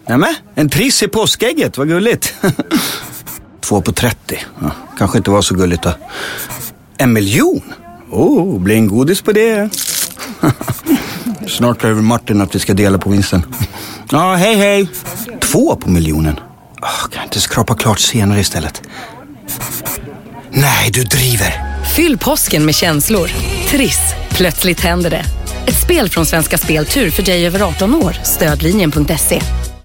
Nämen, en triss i påskägget, vad gulligt. 2 på 30, ja, kanske inte var så gulligt då. 1 miljon? Blir en godis på det. Snart över Martin att vi ska dela på vinsten. Ja, hej. 2 på miljonen. Kan jag inte skrapa klart senare istället? Nej, du driver. Fyll påsken med känslor. Triss, plötsligt händer det. Ett spel från Svenska Speltur för dig över 18 år. Stödlinjen.se.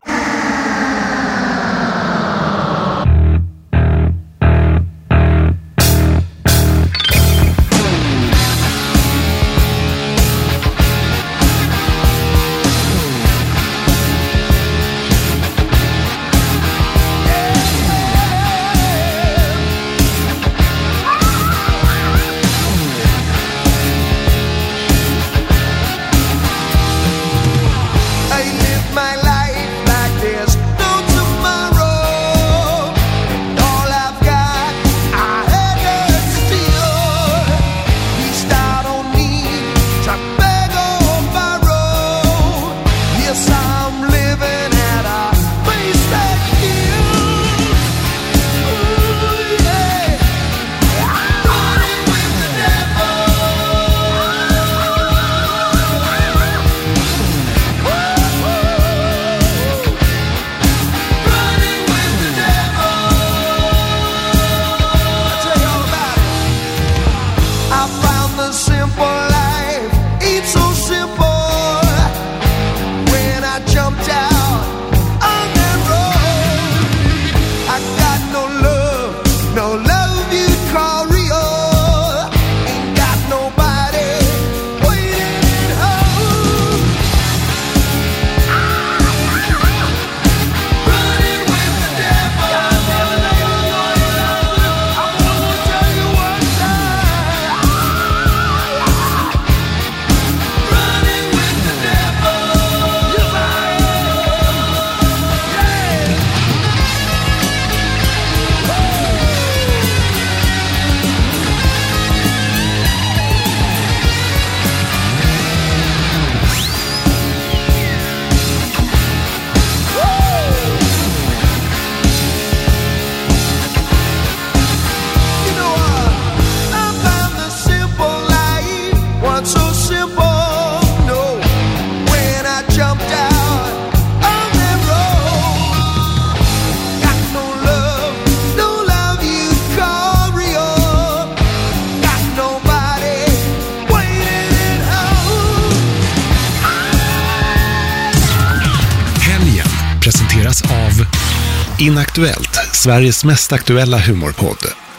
Av Inaktuellt, Sveriges mest aktuella humorpodd.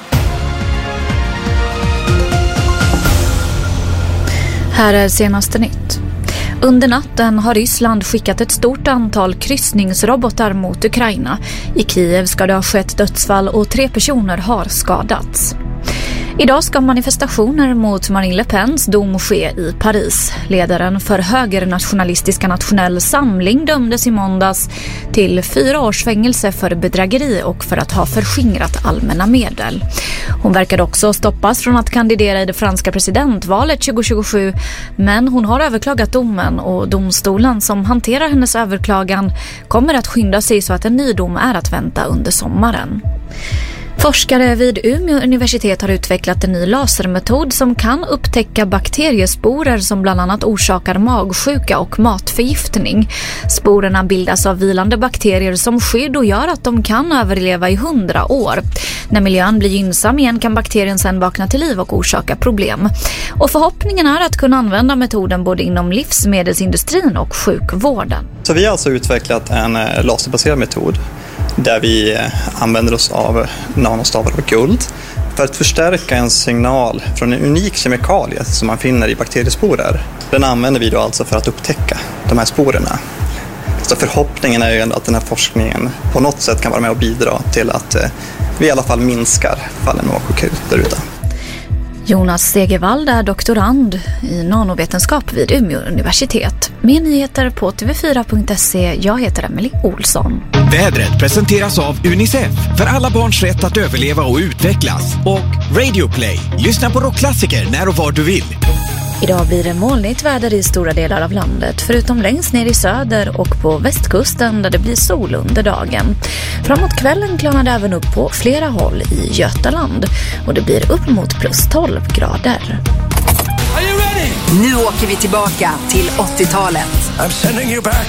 Här är senaste nytt. Under natten har Ryssland skickat ett stort antal kryssningsrobotar mot Ukraina. I Kiev ska det ha skett dödsfall och 3 personer har skadats. Idag ska manifestationer mot Marine Le Pens dom ske i Paris. Ledaren för högernationalistiska Nationell Samling dömdes i måndags till 4 års fängelse för bedrägeri och för att ha förskingrat allmänna medel. Hon verkade också stoppas från att kandidera i det franska presidentvalet 2027, men hon har överklagat domen och domstolen som hanterar hennes överklagan kommer att skynda sig så att en ny dom är att vänta under sommaren. Forskare vid Umeå universitet har utvecklat en ny lasermetod som kan upptäcka bakteriesporer som bland annat orsakar magsjuka och matförgiftning. Sporerna bildas av vilande bakterier som skydd och gör att de kan överleva i 100 år. När miljön blir gynnsam igen kan bakterien sedan vakna till liv och orsaka problem. Och förhoppningen är att kunna använda metoden både inom livsmedelsindustrin och sjukvården. Så vi har alltså utvecklat en laserbaserad metod där vi använder oss av nanostavar av guld för att förstärka en signal från en unik kemikalie som man finner i bakteriesporer. Den använder vi då alltså för att upptäcka de här sporerna. Så förhoppningen är ju ändå att den här forskningen på något sätt kan vara med och bidra till att vi i alla fall minskar fallen magsjuka där ute. Jonas Segervall är doktorand i nanovetenskap vid Umeå universitet. Mer nyheter på tv4.se. Jag heter Emily Olsson. Vädret presenteras av UNICEF för alla barns rätt att överleva och utvecklas. Och Radio Play. Lyssna på rockklassiker när och var du vill. Idag blir det molnigt väder i stora delar av landet, förutom längst ner i söder och på västkusten där det blir sol under dagen. Framåt kvällen klarnar det även upp på flera håll i Götaland och det blir upp mot plus 12 grader. Nu åker vi tillbaka till 80-talet. I'm sending you back.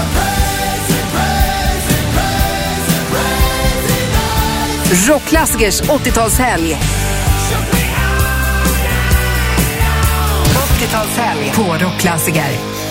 Rockklassikers 80-talshelg. 80-talshelg på Rockklassiker.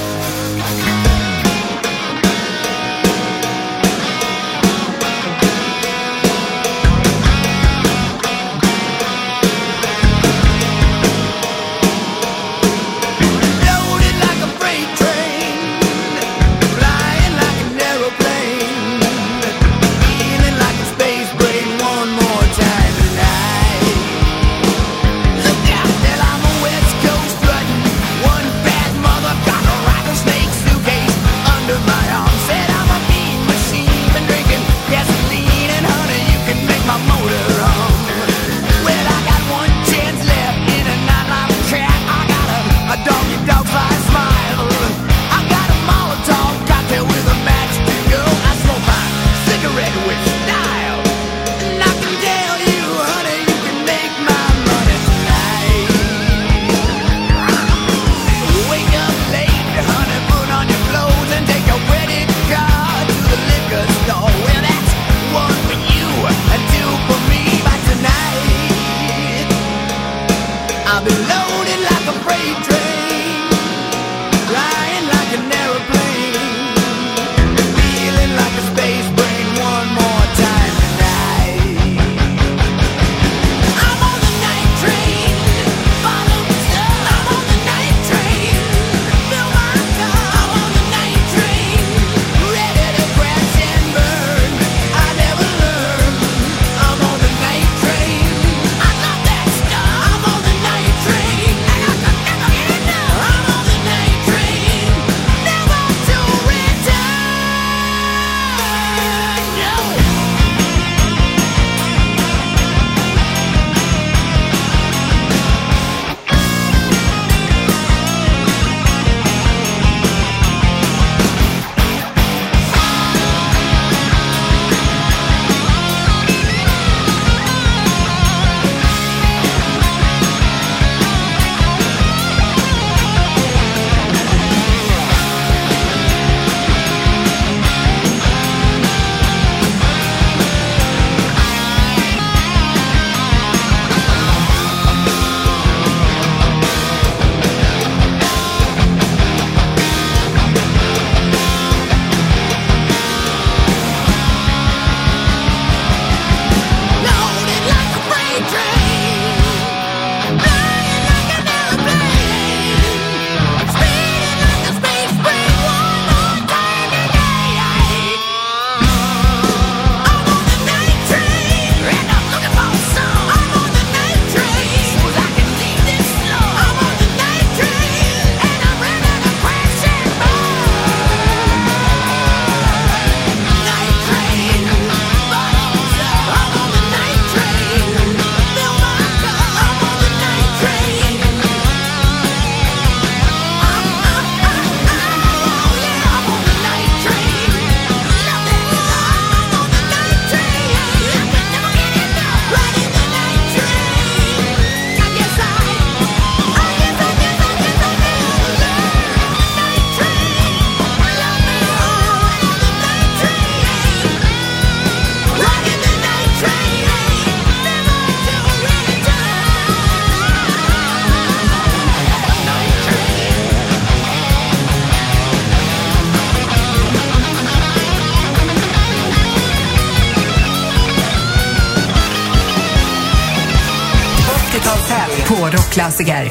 på Rockklassiker.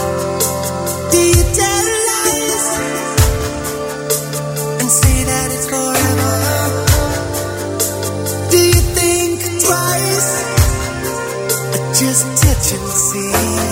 Say that it's Just touch and see.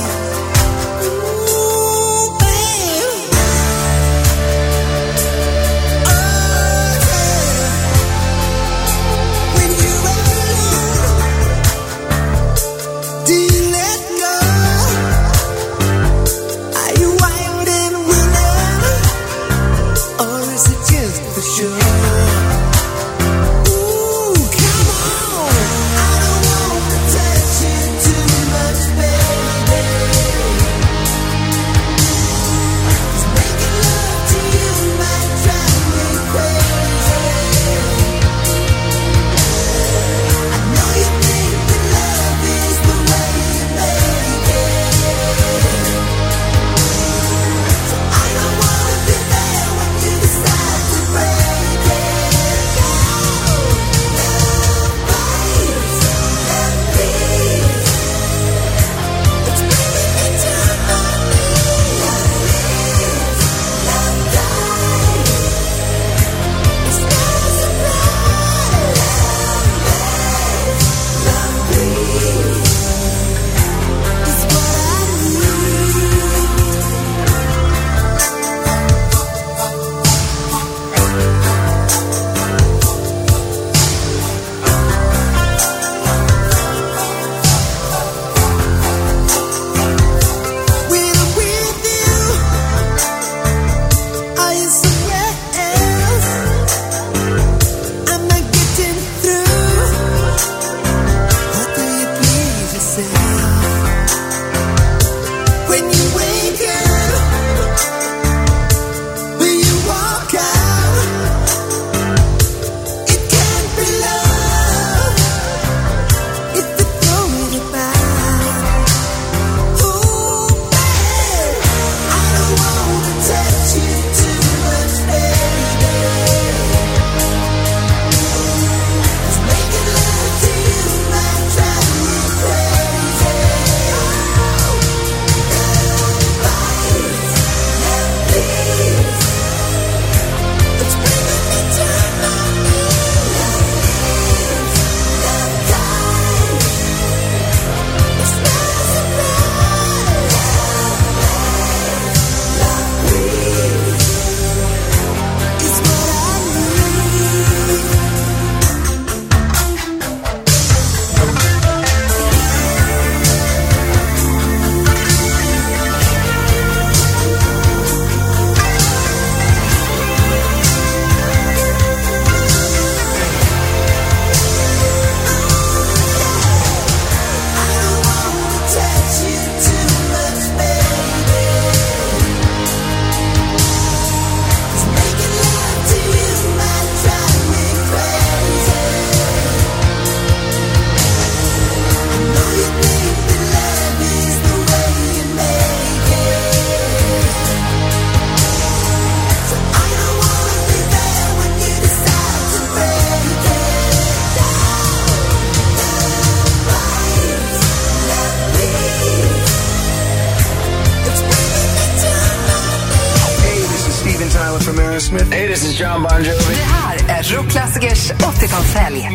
Aerosmith. Hey, this is John Bon Jovi. Det här är Rockklassikers 80-talshelg.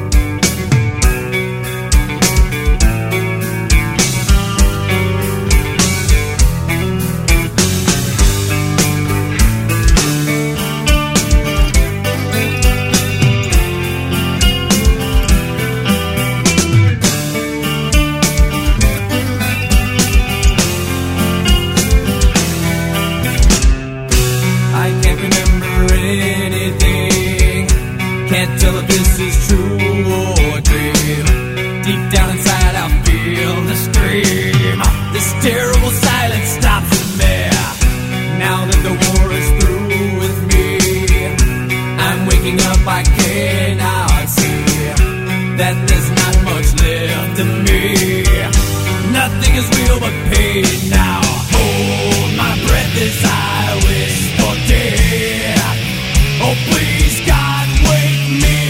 Tell if this is true or a dream. Deep down inside I feel the scream. This terrible silence stops in me. Now that the war is through with me, I'm waking up, I cannot see that there's not much left of me. Nothing is real but pain now. Hold my breath as I wish for death. Oh please God, wake me.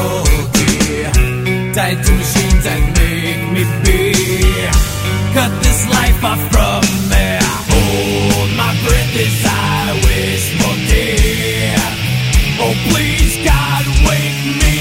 okay. Tied to machines that make me be. Cut this life off from me. Hold my breath as I wish for death. Oh please God, wake me.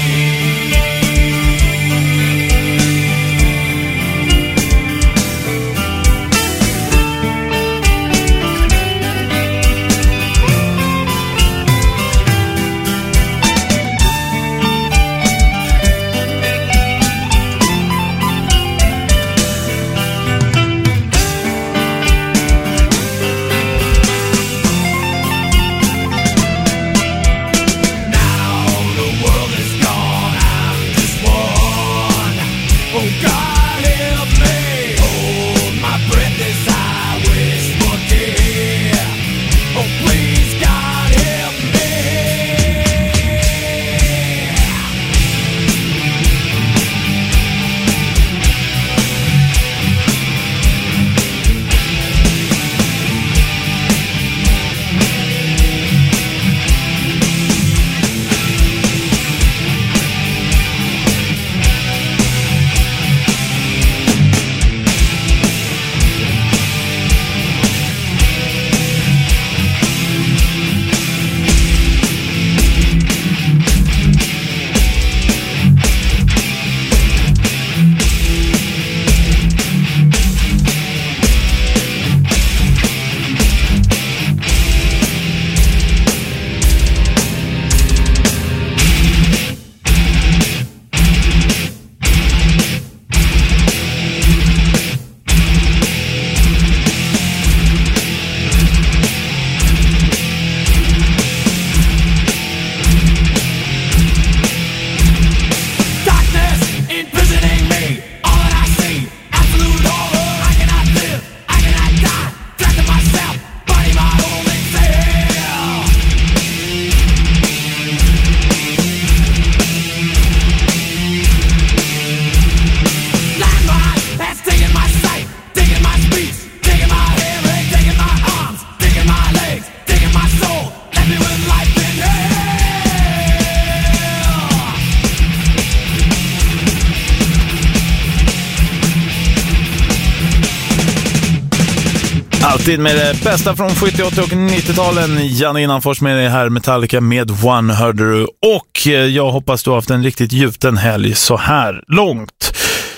Alltid med det bästa från 70-, 80- och 90-talen. Janne Innanfors med det här, Metallica med One, hörde du. Och jag hoppas du har haft en riktigt gjuten helg så här långt.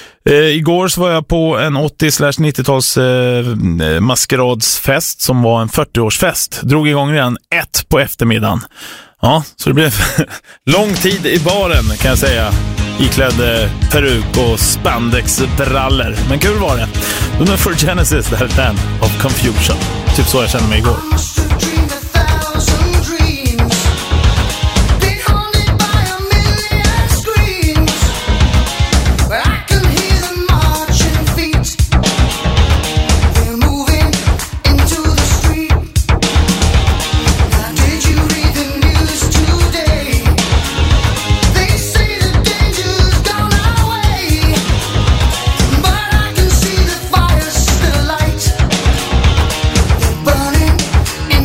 Igår så var jag på en 80-90-tals maskeradsfest som var en 40-årsfest. Drog igång redan 1 på eftermiddagen. Ja, så det blev lång tid i baren kan jag säga. Iklädd peruk och spandexbrallor. Men kul var det. Då nu för Genesis, det här är Land of Confusion. Typ så jag känner mig igår. Burning in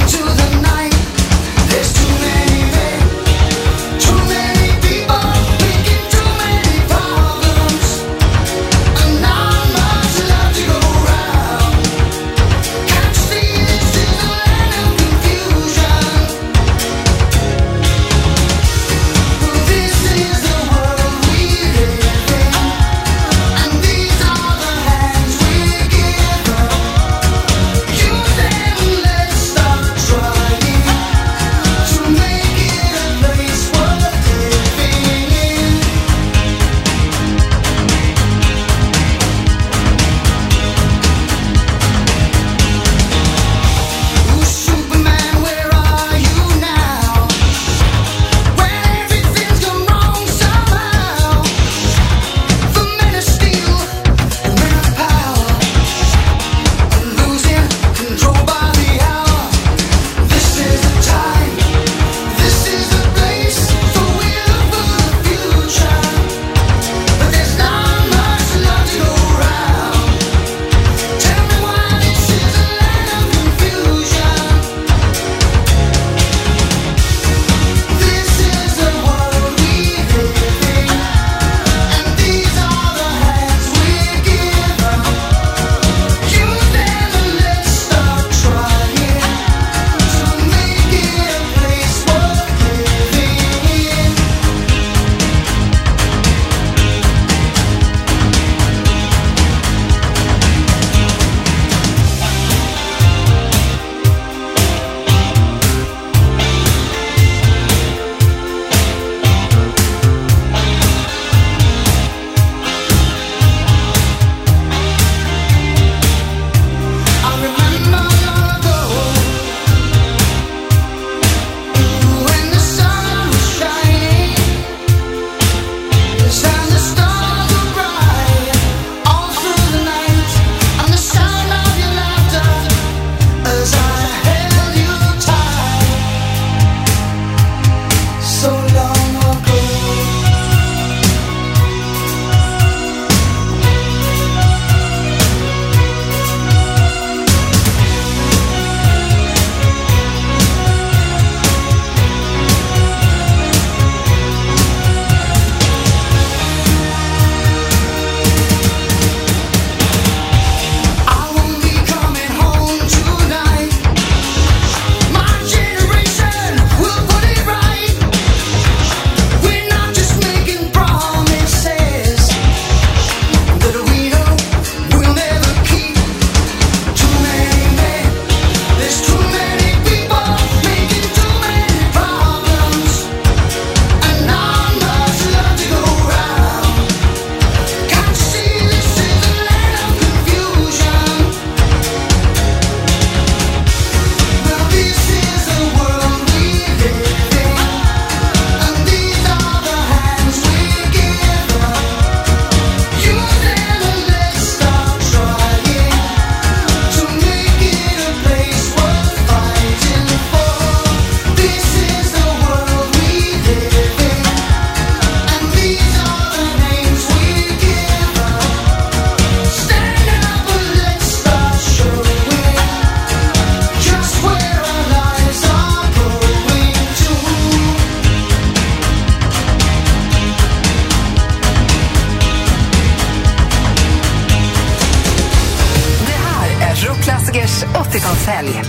80-talshelg.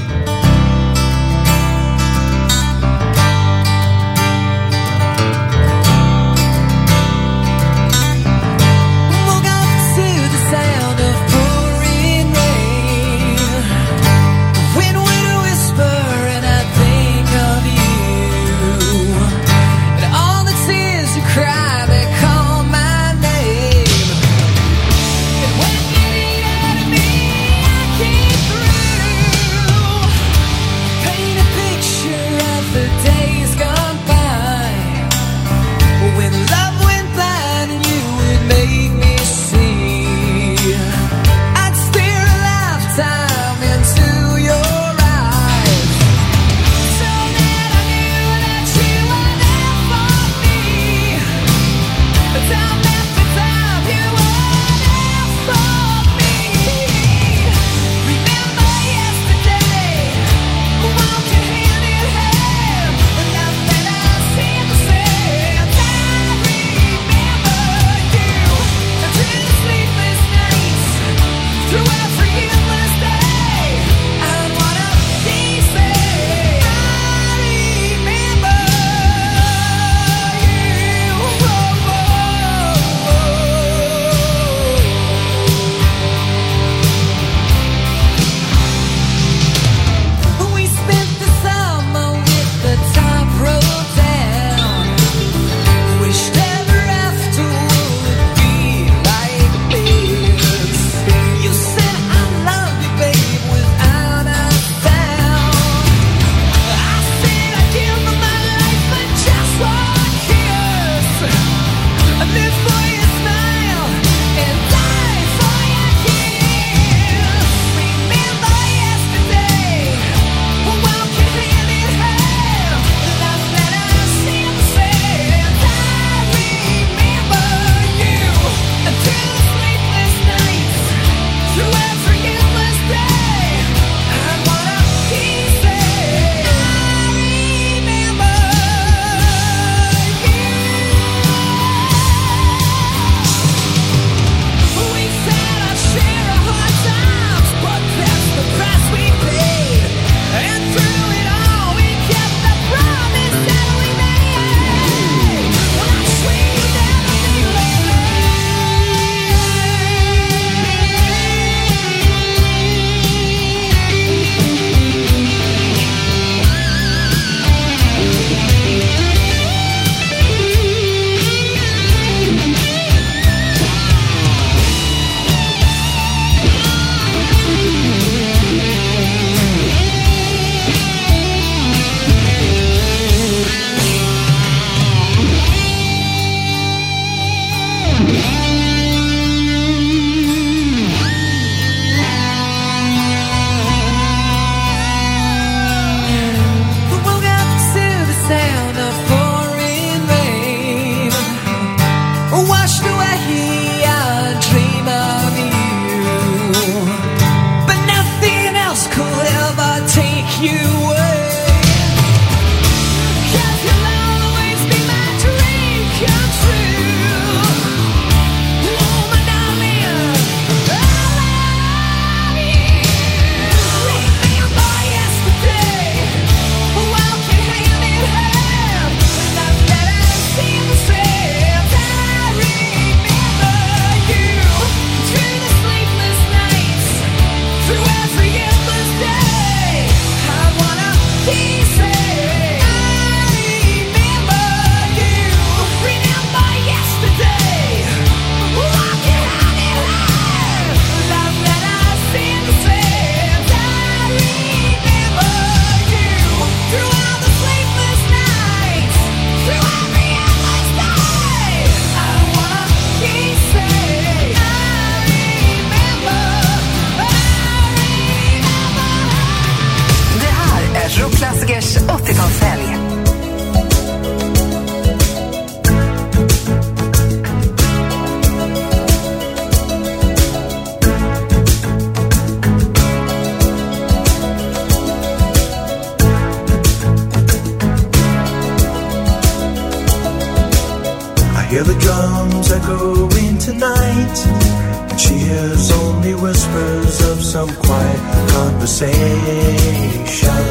conversation.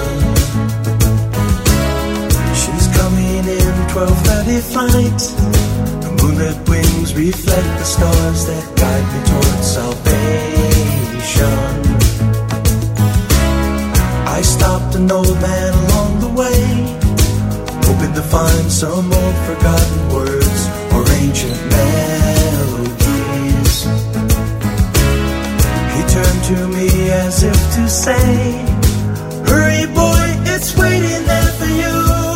She's coming in 12:30 flight. The moonlit wings reflect the stars that guide me towards salvation. I stopped an old man along the way, hoping to find some old forgotten words or ancient melodies. He turned to me as if to say, hurry boy, it's waiting there for you.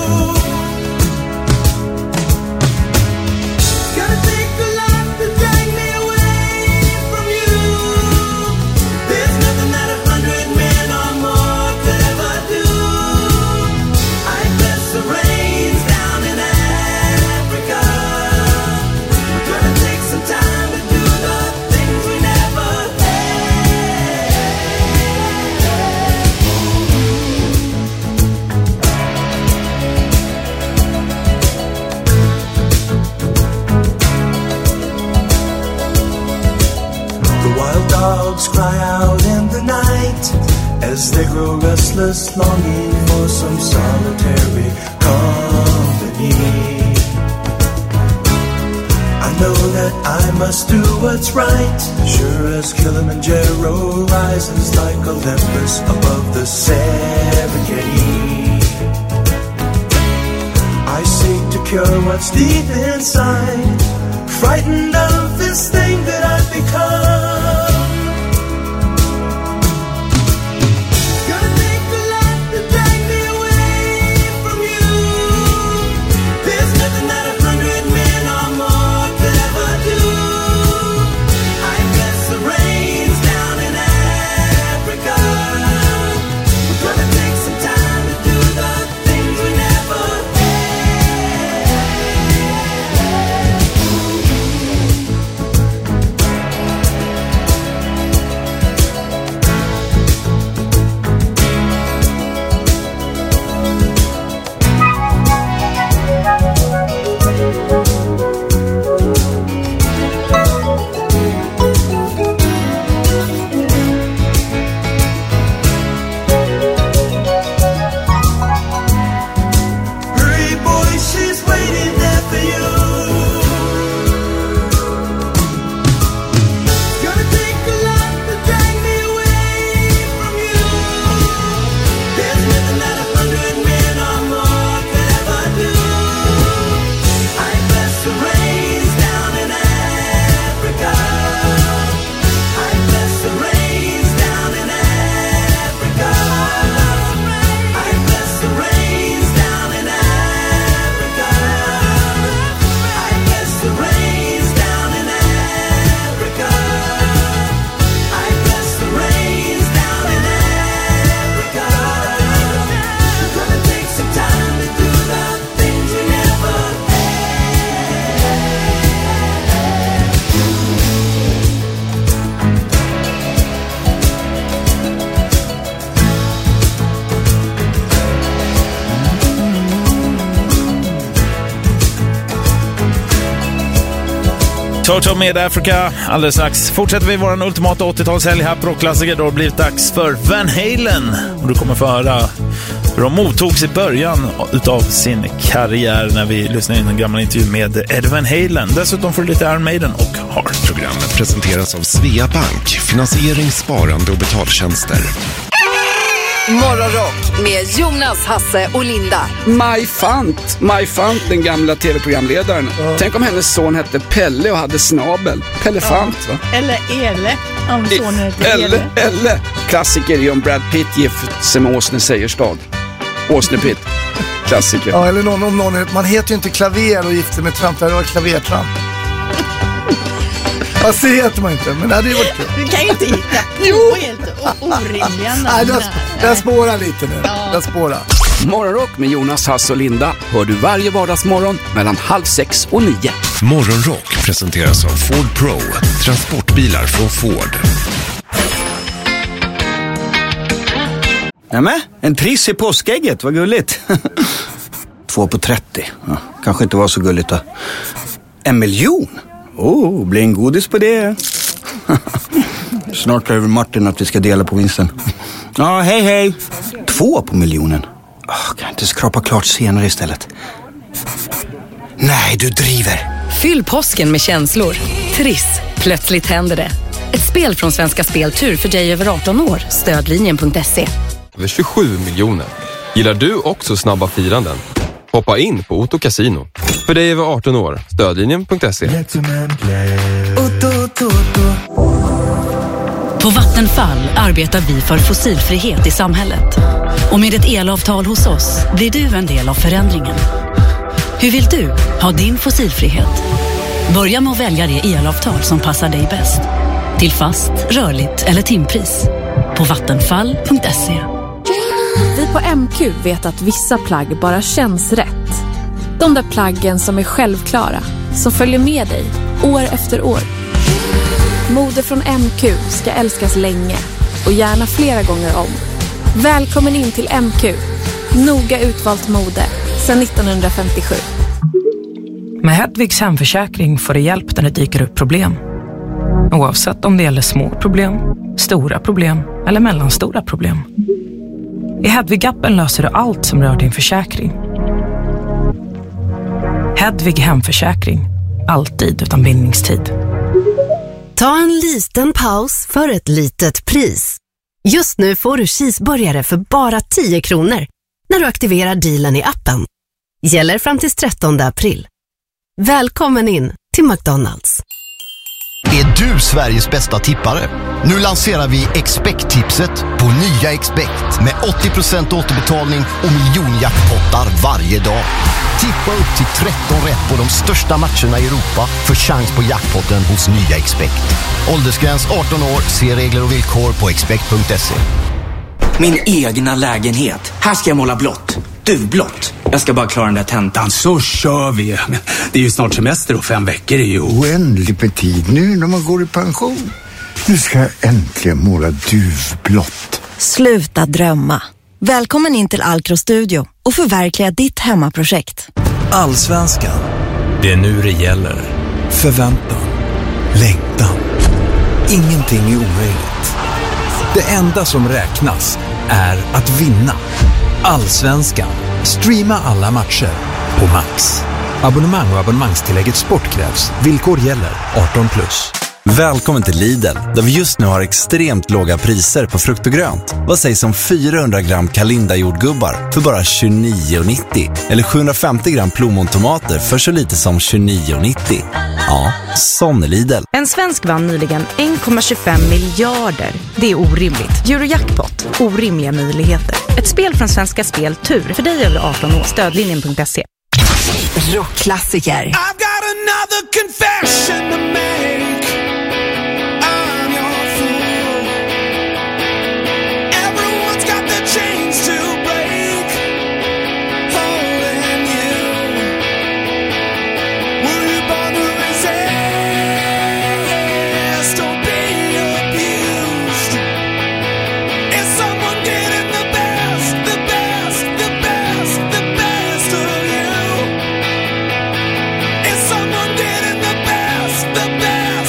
Gotta take a lot to drag me away from you. There's nothing that 100 men or more could ever do. I bless the rains down in Africa. We're gonna take some time to do the things we never dogs cry out in the night as they grow restless, longing for some solitary company. I know that I must do what's right, sure as Kilimanjaro rises like Olympus above the Serengeti. I seek to cure what's deep inside, frightened of this thing that I've become. Toto med Africa. Alldeles strax fortsätter vi vår ultimata 80-talshelg här på Rockklassiker. Då har det blivit dags för Van Halen. Och du kommer få höra hur de mottogs i början utav sin karriär när vi lyssnade in en gammal intervju med Ed Van Halen. Dessutom får du lite Iron Maiden och Heart. Programmet presenteras av Svea Bank. Finansiering, sparande och betaltjänster. Morgonrock med Jonas, Hasse och Linda. Maj Fant, den gamla tv-programledaren. Tänk om hennes son hette Pelle och hade snabel. Pelle Fant, va? Eller Ele, om sonen heter Elle. Klassiker är om Brad Pitt gift sig med Åsne Seierstad. Åsne Pitt, klassiker. Ja, eller man heter ju inte Klaver och gifter med Tramp, det var Klavertramp. Fast det heter man inte, men det hade ju varit kul. Du kan ju inte hitta på helt orimliga namn. Nej, den spårar lite nu. Ja. Den spårar. Morgonrock med Jonas, Hasse och Linda hör du varje vardagsmorgon mellan 5:30 och 9. Morgonrock presenteras av Ford Pro. Transportbilar från Ford. Nämen, en triss i påskägget, vad gulligt. 2 på 30. Ja, kanske inte var så gulligt då. 1 miljon? Blir en godis på det. Snart över Martin att vi ska dela på vinsten. Ja, hej. 2 på miljonen. Kan jag inte skrapa klart senare istället? Nej, du driver. Fyll påsken med känslor. Triss. Plötsligt händer det. Ett spel från Svenska Speltur för dig över 18 år. Stödlinjen.se. Över 27 miljoner. Gillar du också snabba firanden? Hoppa in på Otto Casino. För dig över 18 år. Stödlinjen.se. På Vattenfall arbetar vi för fossilfrihet i samhället. Och med ett elavtal hos oss blir du en del av förändringen. Hur vill du ha din fossilfrihet? Börja med att välja det elavtal som passar dig bäst. Till fast, rörligt eller timpris. På vattenfall.se. Vi på MQ vet att vissa plagg bara känns rätt. De där plaggen som är självklara, som följer med dig år efter år. Mode från MQ ska älskas länge och gärna flera gånger om. Välkommen in till MQ. Noga utvalt mode sedan 1957. Med Hedvigs hemförsäkring får du hjälp när det dyker upp problem. Oavsett om det gäller små problem, stora problem eller mellanstora problem. I Hedvig-appen löser du allt som rör din försäkring. Hedvig hemförsäkring. Alltid utan bindningstid. Ta en liten paus för ett litet pris. Just nu får du cheeseburgare för bara 10 kronor när du aktiverar dealen i appen. Gäller fram till 13 april. Välkommen in till McDonald's. Är du Sveriges bästa tippare? Nu lanserar vi Expect-tipset på nya Expect med 80% återbetalning och miljonjackpottar varje dag. Tippa upp till 13 rätt på de största matcherna i Europa för chans på jackpotten hos nya Expect. Åldersgräns 18 år, se regler och villkor på expect.se. Min egna lägenhet. Här ska jag måla blått. Duvblått. Jag ska bara klara den där tentan. Så kör vi. Det är ju snart semester och 5 veckor är ju oändligt med tid nu när man går i pension. Nu ska jag äntligen måla duvblått. Sluta drömma. Välkommen in till Alcro Studio och förverkliga ditt hemmaprojekt. Allsvenskan. Det är nu det gäller. Förväntan. Längtan. Ingenting är omöjligt. Det enda som räknas är att vinna. Allsvenskan. Streama alla matcher på Max. Abonnemang och abonnemangstillägget Sport krävs. Villkor gäller. 18+. Välkommen till Lidl, där vi just nu har extremt låga priser på frukt och grönt. Vad sägs om 400 gram Kalinda jordgubbar för bara 29,90? Eller 750 gram plommontomater för så lite som 29,90? Ja, sån är Lidl. En svensk vann nyligen 1,25 miljarder. Det är orimligt. Eurojackpot. Orimliga möjligheter. Ett spel från Svenska Speltur för dig över 18 år. Stödlinjen.se. Rockklassiker. I've got another confession to make. I'm your fool. Everyone's got the chains to break. Holding you. Will you bother resist or be abused? Is someone getting the best, the best, the best, the best of you? Is someone getting the best, the best?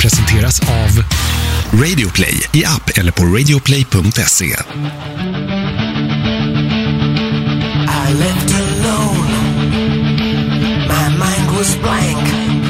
presenteras av Radioplay i app eller på radioplay.se. I left alone. My mind was blank.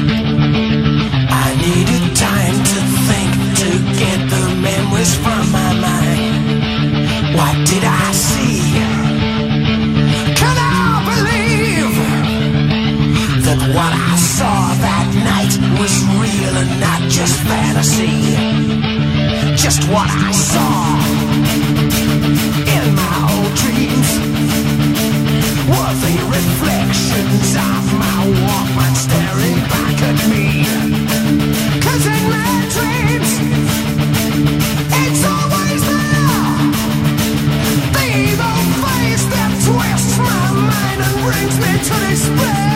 I needed time to think, to get the memories from my mind. What did I see? Can I believe that what I saw that night was real and not just fantasy? Just what I saw in my old dreams were the reflections of my Walkman staring back at me. 'Cause in my dreams, it's always there. The evil face that twists my mind and brings me to despair.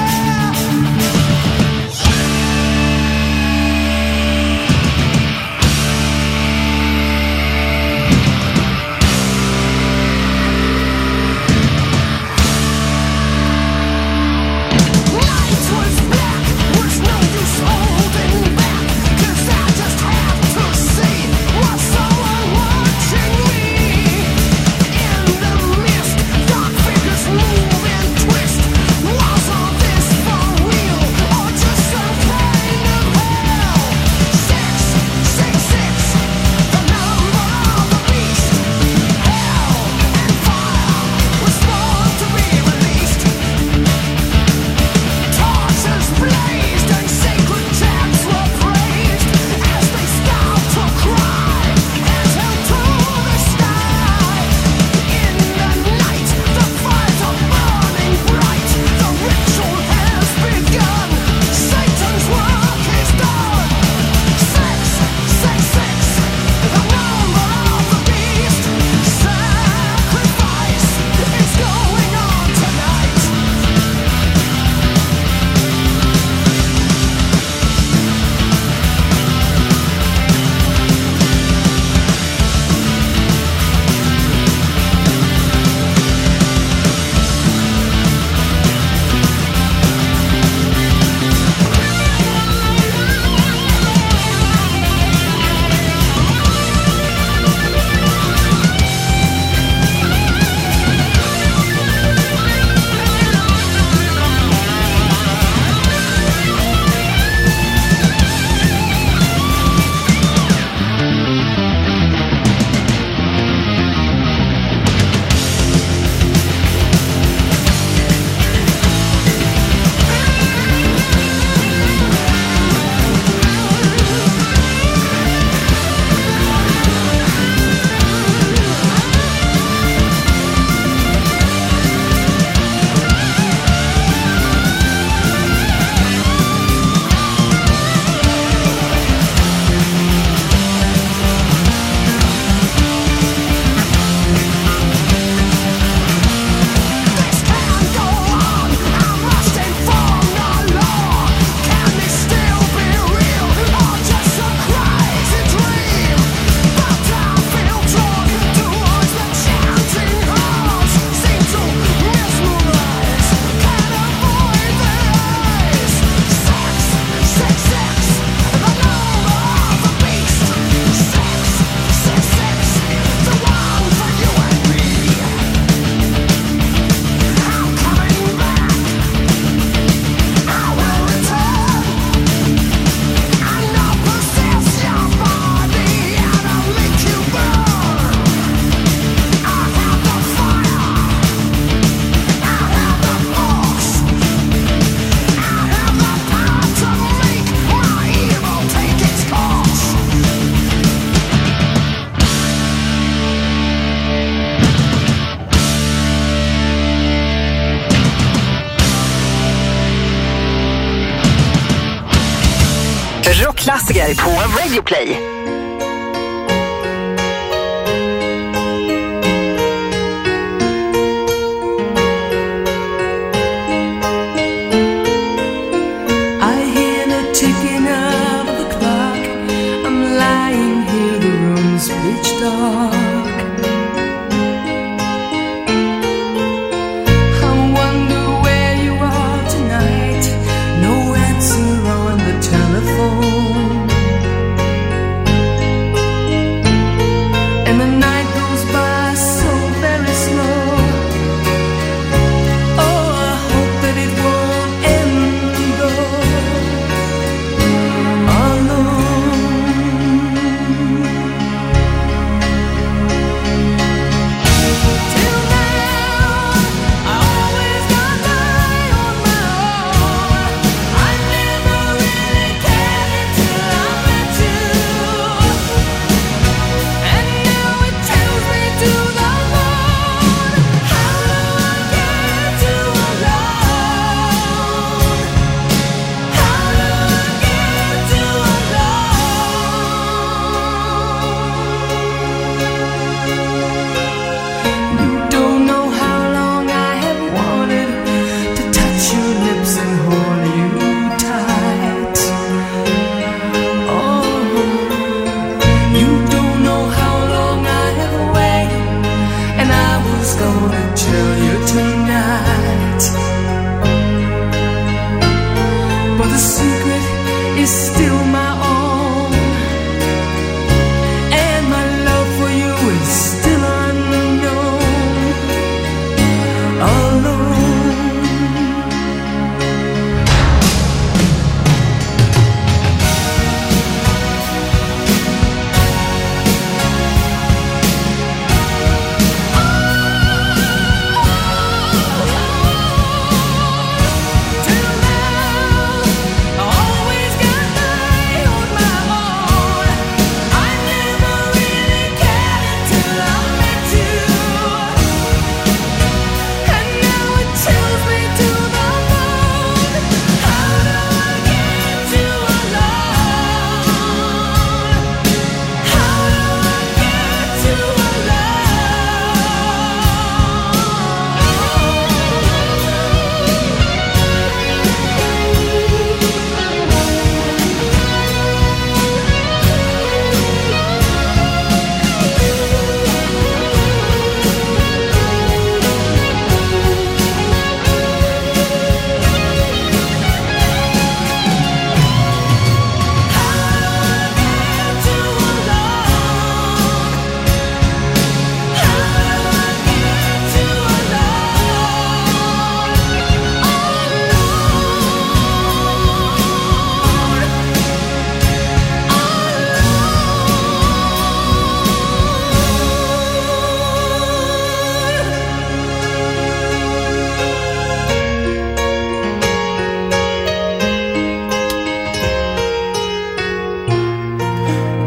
Rockklassiker på Radioplay. Telephone.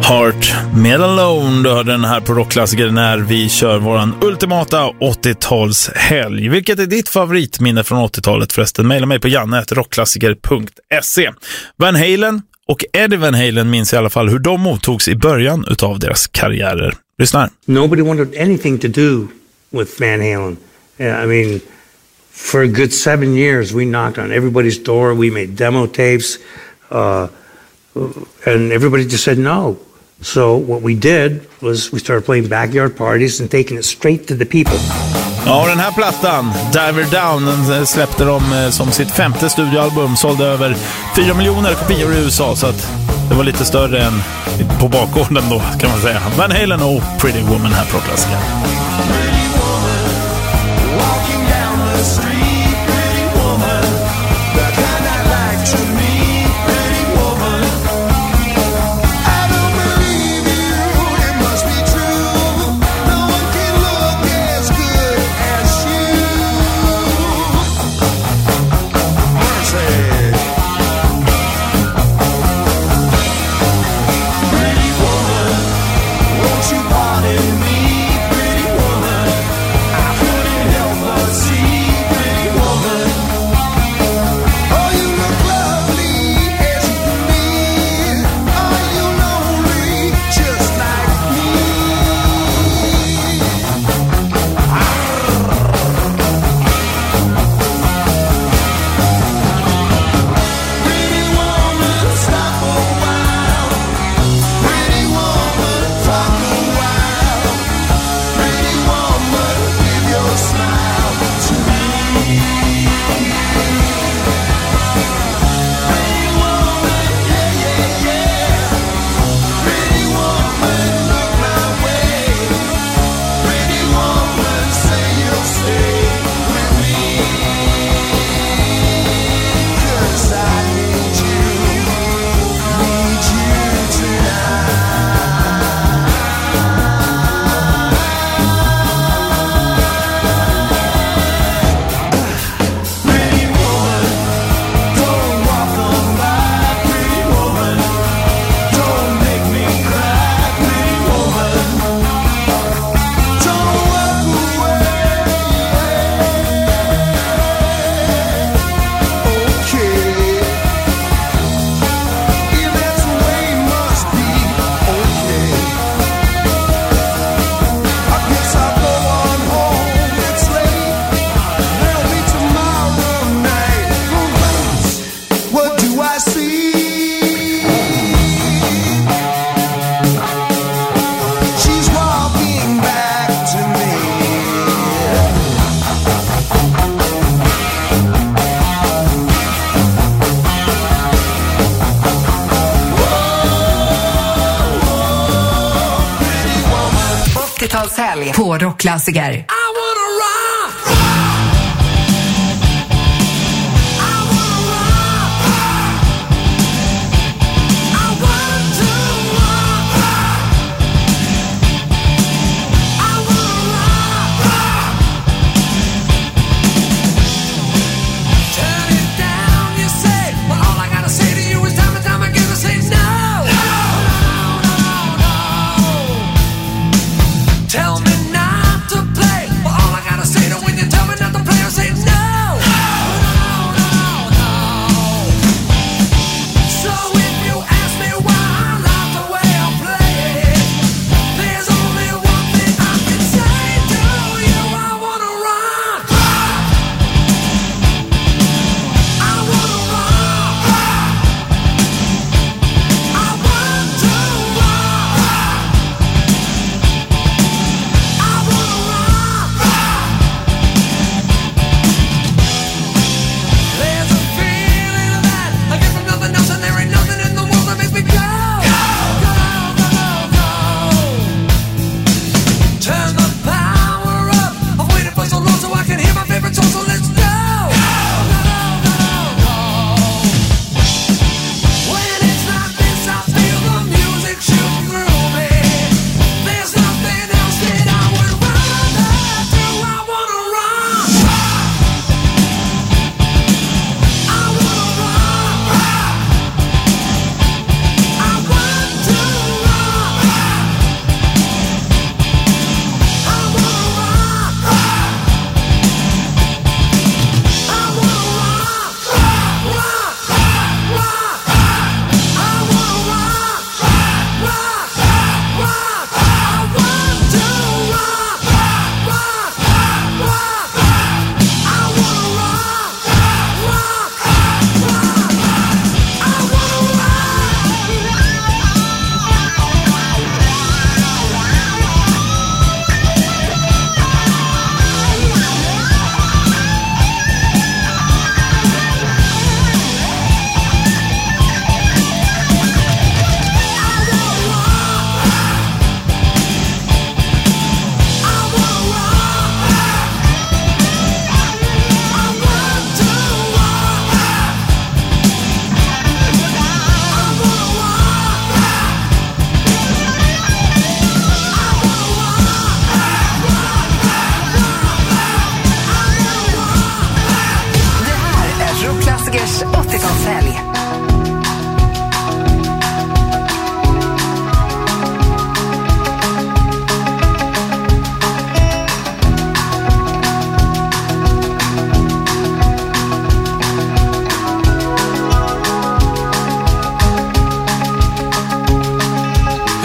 Heart med Alone. Du hörde den här på Rockklassiker när vi kör våran ultimata 80-talshelg. Vilket är ditt favoritminne från 80-talet förresten? Maila mig på janne@rockklassiker.se. Van Halen och Eddie Van Halen minns i alla fall hur de mottogs i början utav deras karriärer. Lyssna här. Nobody wanted anything to do with Van Halen. I mean, for a good 7 years we knocked on everybody's door. We made demo tapes. And everybody just said no. So what we did was we started playing backyard parties and taking it straight to the people. Ja, den här plattan, Diver Down, den släppte de som sitt 5:e studioalbum, sålde över 4 miljoner kopior i USA, så att det var lite större än på bakgården då, kan man säga. Van Halen och Pretty Woman här på klassiker. På Rockklassiker. Tell me not to play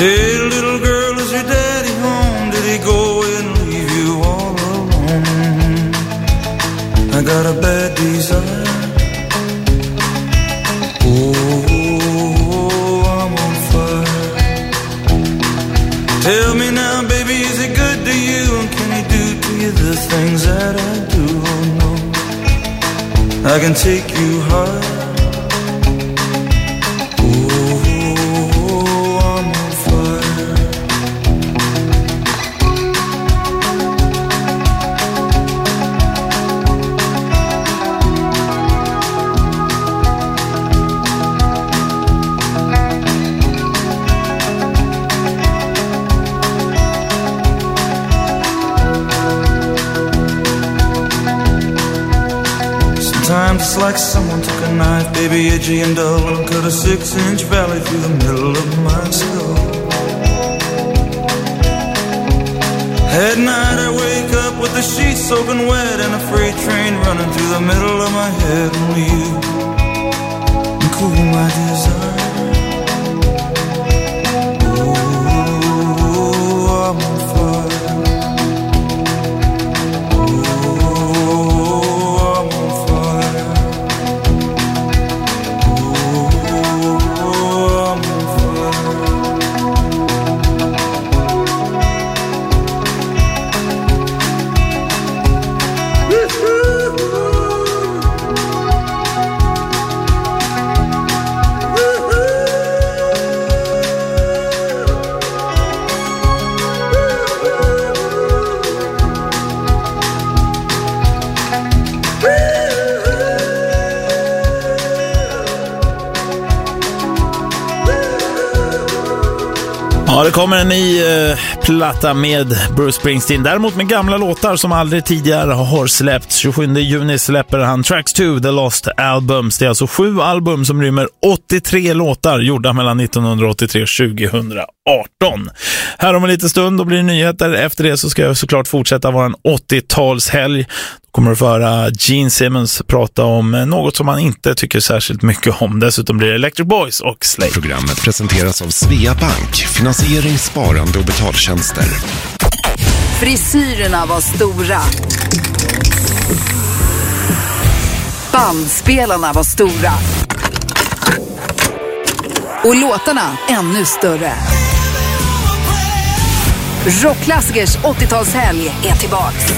Hey, little girl, is your daddy home? Did he go and leave you all alone? I got a bad desire. Oh, I'm on fire. Tell me now, baby, is it good to you? And can he do to you the things that I do? Oh, no, I can take you high. Sometimes it's like someone took a knife, baby, edgy and dull, and cut a 6-inch valley through the middle of my skull. At night I wake up with the sheets soaking wet and a freight train running through the middle of my head. Only you can cool my desire. Oh, I'm on fire. Ja, det kommer en ny platta med Bruce Springsteen. Däremot med gamla låtar som aldrig tidigare har släppts. 27 juni släpper han Tracks 2, The Lost Albums. Det är alltså 7 album som rymmer 83 låtar gjorda mellan 1983 och 2018. Här om en liten stund då blir det nyheter. Efter det så ska jag såklart fortsätta vara en 80-talshelg. Kommer att få höra Gene Simmons prata om något som han inte tycker särskilt mycket om. Dessutom blir det Electric Boys och Slade. Programmet presenteras av Svea Bank, finansiering, sparande och betaltjänster. Frisyrerna var stora. Bandspelarna var stora. Och låtarna ännu större. Rockklassikers 80-talshelg är tillbaks.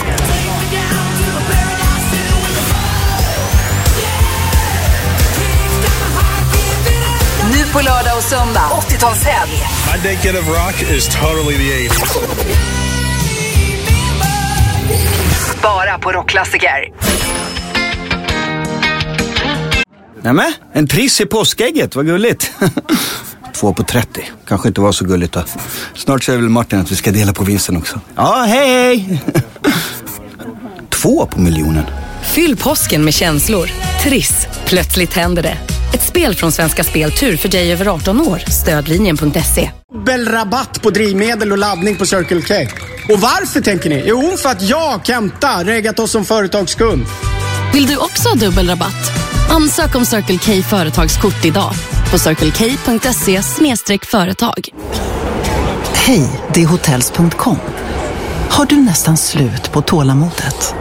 Nu på lördag och söndag, 80-talshelg. My decade of rock is totally the 80s. Bara på Rockklassiker. Nämen, en triss i påskägget, vad gulligt. 2 på 30, kanske inte var så gulligt då. Snart säger väl Martin att vi ska dela på vinsten också. Ja, hej! 2 på miljonen. Fyll påsken med känslor. Triss, plötsligt händer det. Ett spel från Svenska Speltur för dig över 18 år. Stödlinjen.se. Rabatt på drivmedel och laddning på Circle K. Och varför tänker ni? Jo, för att jag, Kenta, regat oss som företagskund. Vill du också ha dubbel rabatt? Ansök om Circle K företagskort idag på circlek.se/företag. Hej, det är hotels.com. Har du nästan slut på tålamodet?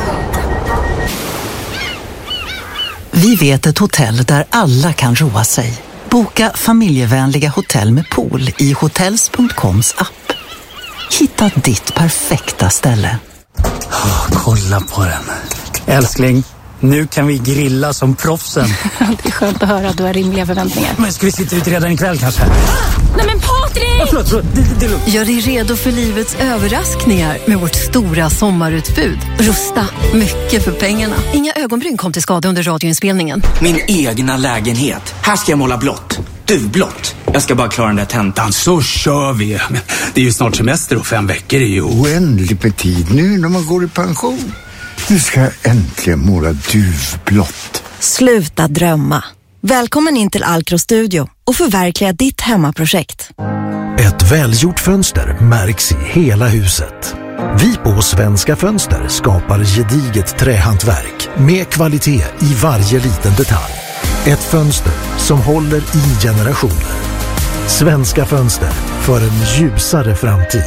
Vi vet ett hotell där alla kan roa sig. Boka familjevänliga hotell med pool i hotels.coms app. Hitta ditt perfekta ställe. Kolla på den. Älskling, nu kan vi grilla som proffsen. Det är skönt att höra att du har rimliga förväntningar. Men ska vi sitta ut redan ikväll kanske? Nej men Patrik! Förlåt. Det är lugnt. Gör dig redo för livets överraskningar med vårt stora sommarutbud. Rusta, mycket för pengarna. Inga ögonbryn kom till skada under radioinspelningen. Min egna lägenhet. Här ska jag måla blått. Duvblått. Jag ska bara klara den där tentan, så kör vi. Men det är ju snart semester och 5 veckor är ju... Oändligt med tid nu när man går i pension. Nu ska jag äntligen måla duvblått. Sluta drömma. Välkommen in till Alcro Studio och förverkliga ditt hemmaprojekt. Ett välgjort fönster märks i hela huset. Vi på Svenska Fönster skapar gediget trähantverk med kvalitet i varje liten detalj. Ett fönster som håller i generationer. Svenska Fönster, för en ljusare framtid.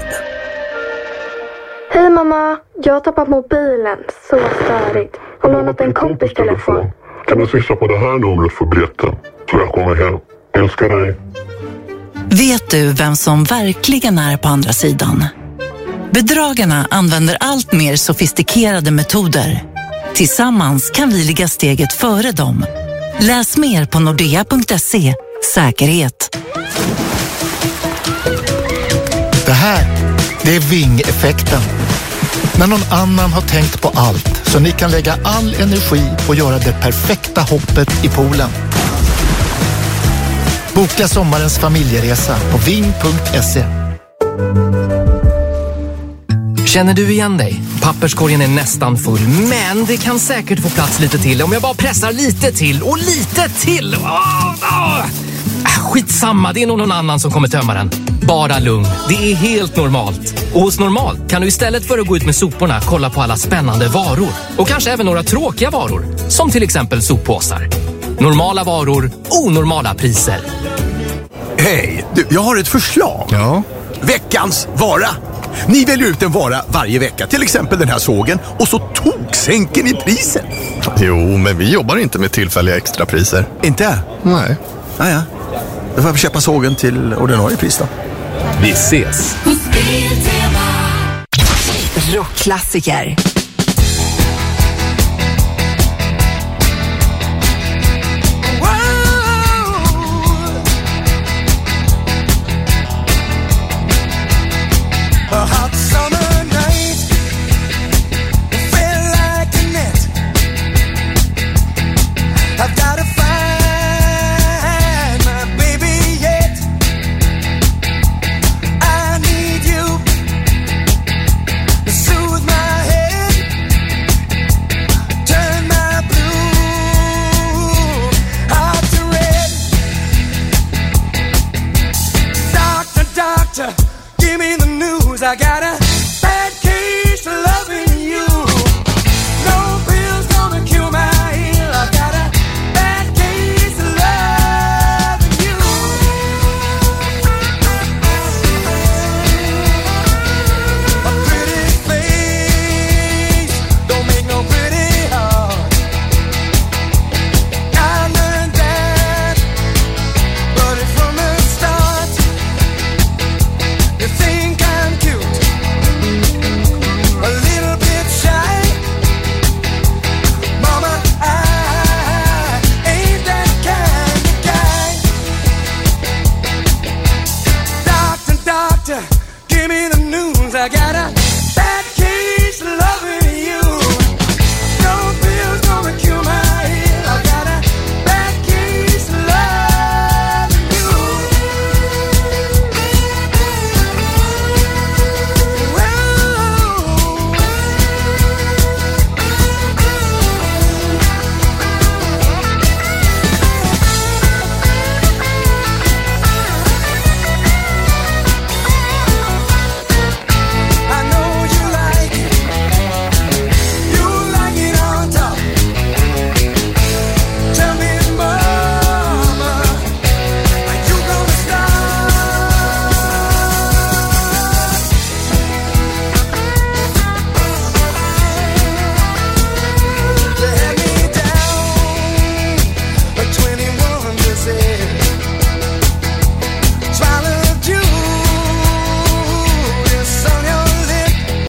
Hej mamma, jag har tappat mobilen. Så störigt. Har lånat en kompis telefon. Kan du swisha på det här numret för biljetten? Så jag kommer hem. Älskar dig. Vet du vem som verkligen är på andra sidan? Bedragarna använder allt mer sofistikerade metoder. Tillsammans kan vi ligga steget före dem. Läs mer på nordea.se. Säkerhet. Det här, det är Ving-effekten. När någon annan har tänkt på allt så ni kan lägga all energi på att göra det perfekta hoppet i poolen. Boka sommarens familjeresa på ving.se. Känner du igen dig? Papperskorgen är nästan full, men det kan säkert få plats lite till om jag bara pressar lite till och lite till. Skitsamma, det är nog någon annan som kommer tömma den. Bara lugn, det är helt normalt. Och hos Normalt kan du istället för att gå ut med soporna kolla på alla spännande varor. Och kanske även några tråkiga varor, som till exempel soppåsar. Normala varor, onormala priser. Hej, jag har ett förslag. Ja. Veckans vara. Ni väljer ut en vara varje vecka, till exempel den här sågen, och så toksänker ni priset. Jo, men vi jobbar inte med tillfälliga extrapriser. Inte? Nej. Naja, då får vi köpa sågen till ordinarie pris då. Vi ses. Rockklassiker. A hot summer night, it felt like a net. I've got to find my baby yet. I need you to soothe my head, turn my blue heart to red. Doctor, doctor, give me the news. I got a bad case of loving you. No pills gonna cure my ill. I got a bad case of loving you. A pretty face don't make no pretty heart. I learned that, but it's from the start. You think I'm cute, a little bit shy. Mama, I ain't that kind of guy. Doctor, doctor, give me the news. I got a